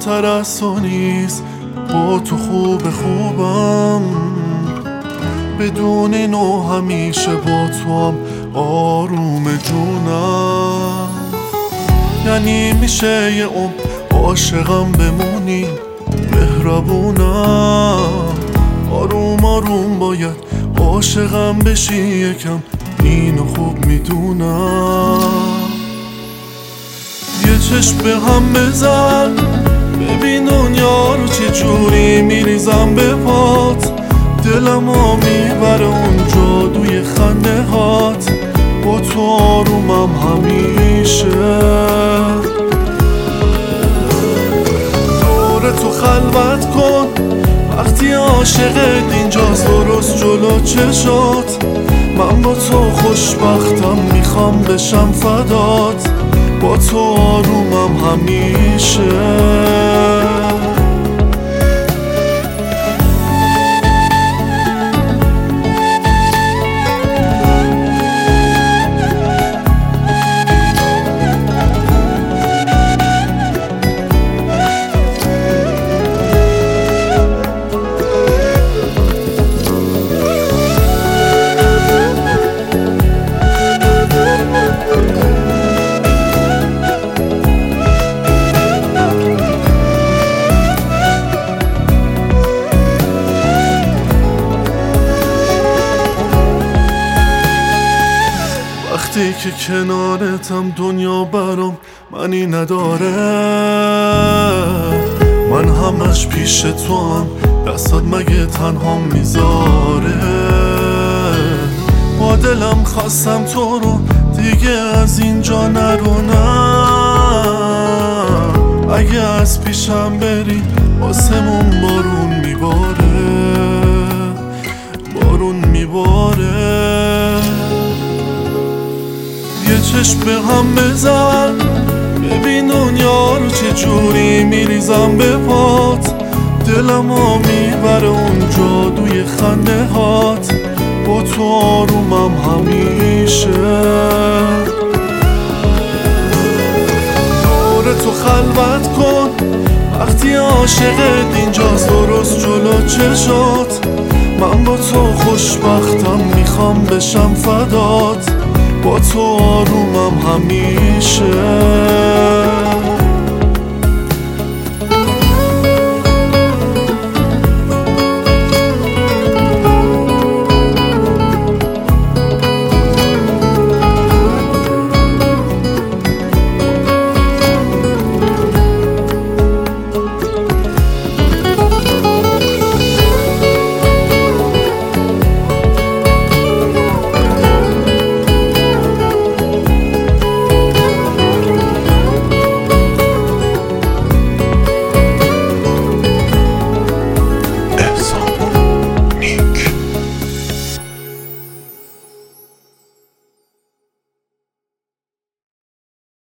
زیباتر از تو نیست، با تو خوبم، بدون نو همیشه با تو هم آروم جونم. یعنی میشه یه عاشقم بمونی، مهربونم، آروم آروم باید عاشقم بشی یکم، اینو خوب میدونم. یه چشم به هم بزن، ببین دنیا رو چه جوری میریزم به پات، دلمو میبره اون جادوی خنده هات، با تو آرومم همیشه. دور تو خلوت کن وقتی عاشقت اینجاست، درست جلو چشات، من با تو خوشبختم، میخوام بشم فدات، با تو آرومم همیشه. وقتی که کنارتم دنیا برام معنی نداره، من همش پیش تو هم، دستات مگه تنها میذاره. با دلم خواستم تو رو دیگه از اینجا نرونم، اگه از پیشم بری آسمون بارون میباره، بارون میباره. یه چشم به هم بزن، ببین دنیا رو چه جوری میریزم به پات، دلمو میبره اون جادوی خنده هات، با تو آرومم همیشه. دور تو خلوت کن وقتی عاشقت اینجاست، درست جلو چشات، من با تو خوشبختم، میخوام بشم فدات، با تو آرومم همیشه.